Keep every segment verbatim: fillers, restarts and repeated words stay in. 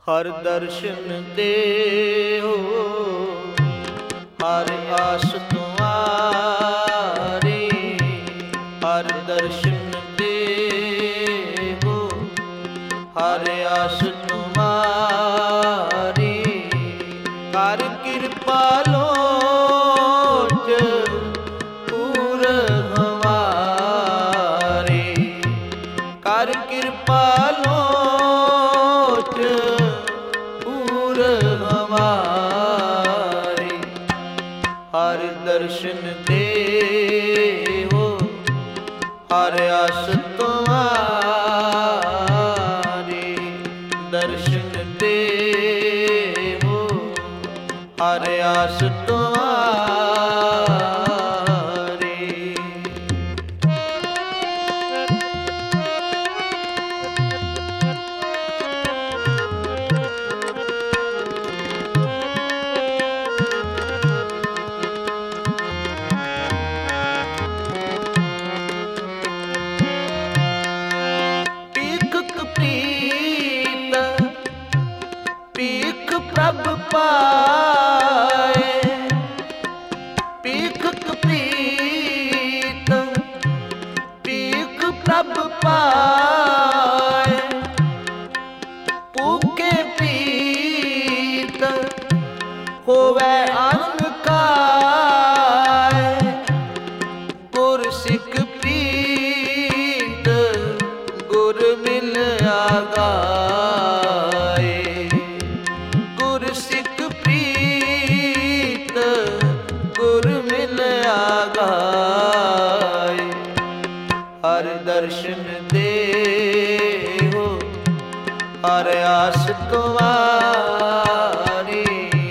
ਹਰ ਦਰਸ਼ਨ ਦੇਹੋ ਹਰ ਆਸ ਤੁਮਾਰੀ। ਹਰ ਦਰਸ਼ਨ ਦੇਹੋ ਹਰ ਆਸ ਤੁਮਾਰੀ। ਕਰ ਕਿਰਪਾ ਲੋਚ ਪੂਰ ਹਮਾਰੀ। ਕਰ ਕਿਰਪਾ ਲੋਚ ਪੂਰ ਹਮਾਰੀ। ਹਰ ਦਰਸ਼ਨ ਦੇਹੋ ਹਰ ਆਸ ਤੁਮਾਰੀ। ਦਰਸ਼ਨ ਦੇਹੋ ਹਰ ਆਸ ਤੁਮਾਰੀ। ਭੀਖ ਪ੍ਰਭ ਪਾਏ। ਭੀਖ ਪ੍ਰੀਤ ਭੀਖ ਪ੍ਰਭ ਪਾਏ। ਭੂਖੇ ਪੀਤ ਹੋਵੇ ਅੰਨ ਖਾਏ। ਗੁਰ ਸਿੱਖ ਪ੍ਰੀਤ ਗੁਰ ਮਿਲ ਆਗਾਏ। ਗੁਰ ਸਿੱਖ ਪ੍ਰੀਤ ਗੁਰ ਮਿਲ ਆਗਾਏ। ਹਰ ਦਰਸ਼ਨ ਦੇਹੋ ਹਰ ਆਸ ਤੁਮਾਰੀ।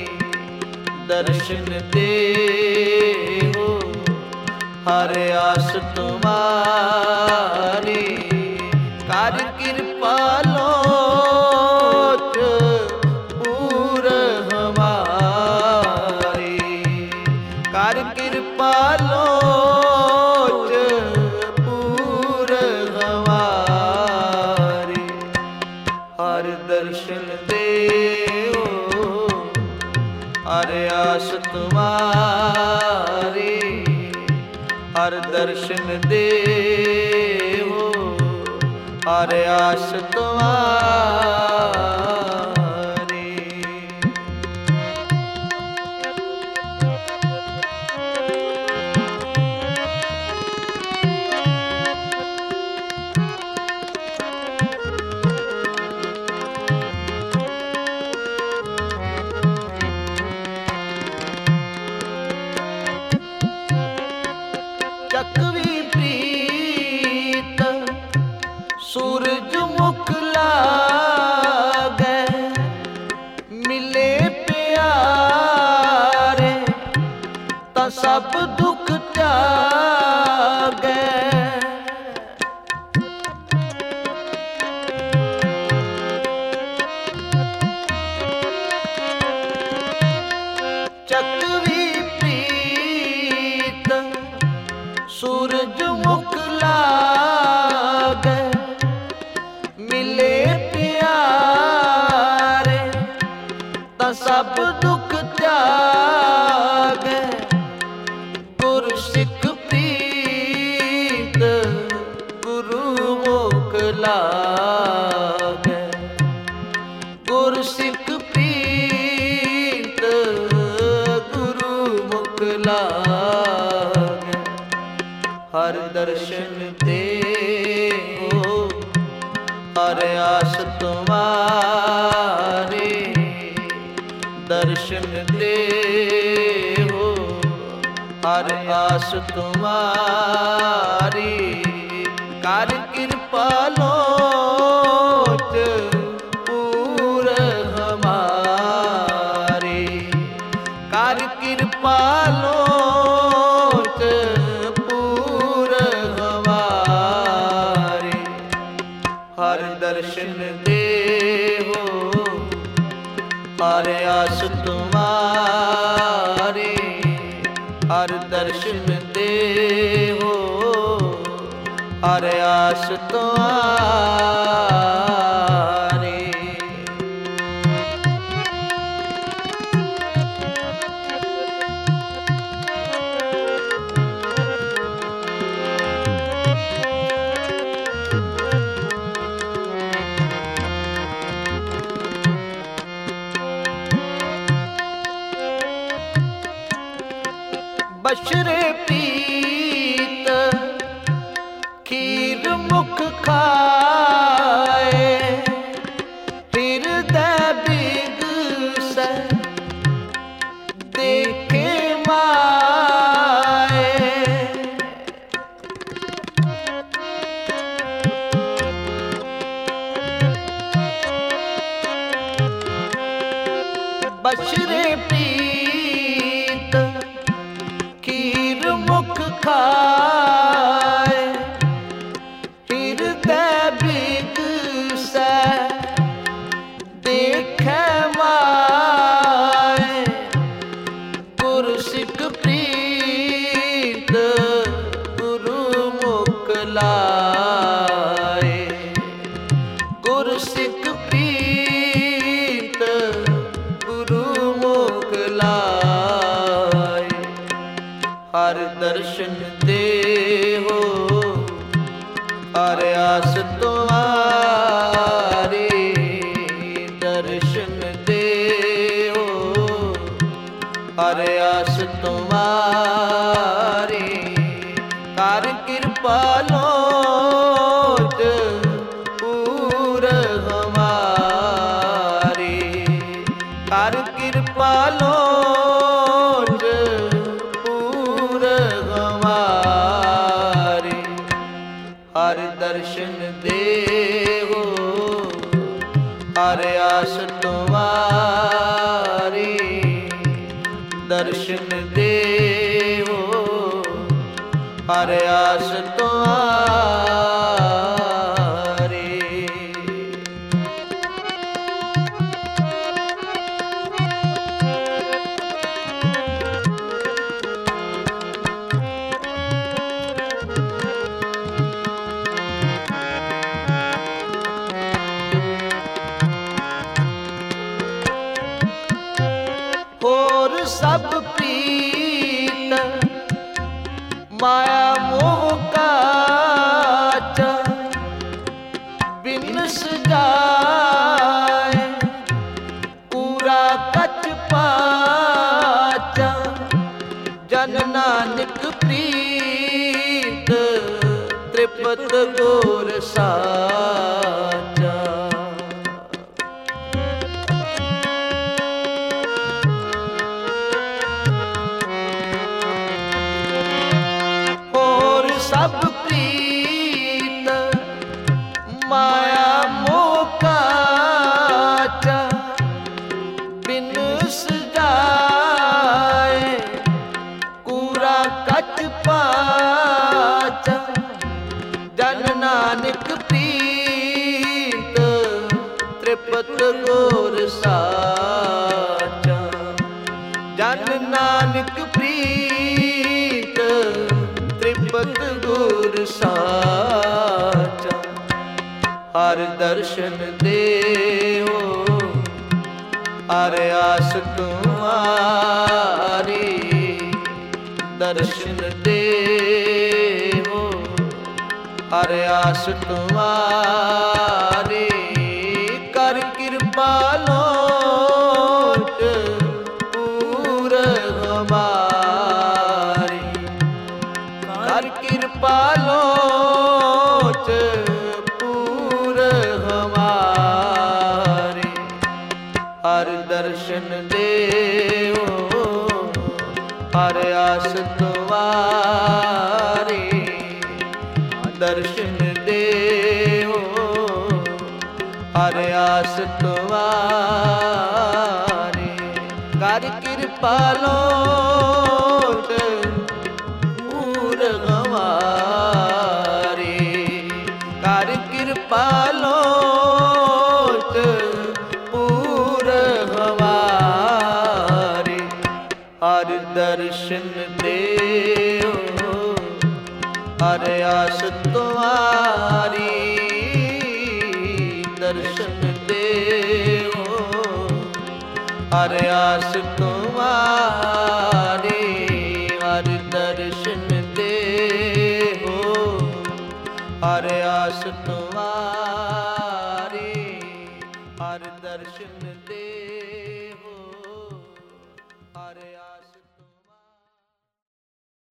ਦਰਸ਼ਨ ਦੇਹੋ ਹਰ ਆਸ ਤੁਮਾਰੀ। ਕਰ ਕਿਰਪਾ ਲੋਚ ਪੂਰ ਹਮਾਰੀ। ਕਰ ਕਿਰਪਾ ਲੋਚ ਪੂਰ ਹਮਾਰੀ। ਹਰ ਦਰਸ਼ਨ ਦੇਹੋ ਹਰ ਆਸ ਤੁਮਾਰੀ। ਹਰ ਦਰਸ਼ਨ ਦੇਹੋ ਹਰ ਆਸ ਤੁਮਾਰੀ। ਚੱਕਵੀ ਪ੍ਰੀਤ ਸੂਰਜ ਮੁਖ ਲਾਗੈ। ਮਿਲੇ ਪਿਆਰੇ ਤਾਂ ਸਭ ਦੁੱਖ ਜਾਗੈ। ਚੱਕਵੀ ਪ੍ਰੀਤ ਸੂਰਜ ਮੁਖ ਲਾਗੈ। ਮਿਲੇ ਪਿਆਰੇ ਤਾਂ ਸਭ ਦੁੱਖ ਜਾਗੈ। ਗੁਰ ਸਿੱਖ ਪ੍ਰੀਤ ਗੁਰੂ ਮੁਖ ਲਾਗੈ। ਗੁਰ ਸਿੱਖ ਪ੍ਰੀਤ ਗੁਰੂ ਮੁਖ ਲਾਗੈ। ਹਰ ਦਰਸ਼ਨ ਦੇਹੋ ਹਰ ਆਸ ਤੁਮਾਰੀ। ਦਰਸ਼ਨ ਦੇਹੋ ਹਰ ਆਸ ਤੁਮਾਰੀ। ਕਰ ਕਿਰਪਾ ਲੋਚ ਪੂਰ ਹਮਾਰੀ। ਕਰ ਕਿਰਪਾ ਲੋਚ ਪੂਰ ਹਮਾਰੀ। ਹਰ ਦਰਸ਼ਨ ਦੇਹੋ ਹਰ ਆਸ ਤੁਮਾਰੀ। ਹਰ ਦਰਸ਼ਨ ਦੇਹੋ ਹਰ ਆਸ ਤੁਮਾਰੀ। ਬਸ਼ਰੇ ਪੀਤ ਖੀਰ ਮੁਖ ਖਾਏ, ਹਿਰਦੈ ਬਿਗਸੈ ਦੇਖੇ ਮਾਏ। ਬਸ਼ਰੇ ਪੀਤ ਖੀਰ ਮੁਖ ਖਾਏ, ਹਿਰਦੈ ਬਿਗਸੈ ਦੇਖੈ ਮਾਏ। ਗੁਰ ਸਿੱਖ ਪ੍ਰੀਤ ਗੁਰੂ ਮੁਖ ਲਾਏ, ਗੁਰ ਸਿੱਖ ਪ੍ਰੀਤ ਗੁਰੂ ਮੁਖ ਲਾਏ। ਹਰ ਦਰਸ਼ਨ ਦੇਹੋ ਹਰ ਆਸ ਤੁਮਾਰੀ, ਦਰਸ਼ਨ ਦੇਹੋ ਹਰ ਆਸ ਤੁਮਾਰੀ। ਕਰ ਕਿਰਪਾ ਲੋਚ ਪੂਰ ਹਮਾਰੀ, ਕਰ ਕਿਰਪਾ ਲੋਚ ਪੂਰ ਹਮਾਰੀ। ਹਰ ਦਰਸ਼ਨ ਦੇਹੋ ਹਰ ਆਸ ਤੁਮਾਰੀ, ਦਰਸ਼ਨ ਦੇਹੋ ਹਰ ਆਸ ਤੁਮਾਰੀ। ਹੋਰ ਸਭ ਪ੍ਰੀਤ ਮਾਇਆ ਮੋਹ ਕਾਚ, ਬਿਨ ਸਜਾਏ ਪੂਰਾ ਕਛ ਪਾਚਾ। ਜਨ ਨਾਨਕ ਪ੍ਰੀਤ ਤ੍ਰਿਪਤ ਗੁਰ ਸਾਚਾ। ਸਭ ਪ੍ਰੀਤ ਮਾਇਆ ਮੋਹ ਕਾਚਾ, ਬਿਨ ਸਜਾਏ ਕੂਰਾ ਕਛ ਪਾਚਾ। ਜਨ ਨਾਨਕ ਪ੍ਰੀਤ ਤ੍ਰਿਪਤ ਗੁਰ ਸਾਚਾ। ਜਨ ਨਾਨਕ ਪ੍ਰੀਤ ਤ੍ਰਿਪਤ ਗੁਰ ਸਾਚਾ। ਹਰ ਦਰਸ਼ਨ ਦੇਹੋ ਹਰ ਆਸ ਤੁਮਾਰੀ, ਦਰਸ਼ਨ ਦੇਹੋ ਹਰ ਆਸ ਤੁਮਾਰੀ। ਕਰ ਕਿਰਪਾ ਲੋਚ ਪੂਰ ਹਮਾਰੀ, ਕਰ ਕਿਰਪਾ ਲੋਚ ਪੂਰ ਹਮਾਰੀ। ਹਰ ਦਰਸ਼ਨ ਦੇਹੋ ਹਰ ਆਸ ਤੁਮਾਰੀ, ਦਰਸ਼ਨ ਦੇਹੋ ਹਰ ਆਸ ਤੁਮਾਰੀ। ਕਰ ਕਿਰਪਾ ਲੋਚ ਪੂਰ ਹਮਾਰੀ, ਕਰ ਕਿਰਪਾ ਲੋਚ ਪੂਰ ਹਮਾਰੀ। ਹਰ ਦਰਸ਼ਨ ਦੇਹੋ ਹਰ ਆਸ ਤੁਮਾਰੀ, ਦਰਸ਼ਨ ਦੇਹੋ ਹਰ ਆਸ ਤੁਮਾਰੀ। ਹਰ ਦਰਸ਼ਨ ਦੇਹੋ ਹਰ ਆਸ ਤੁਮਾਰੀ।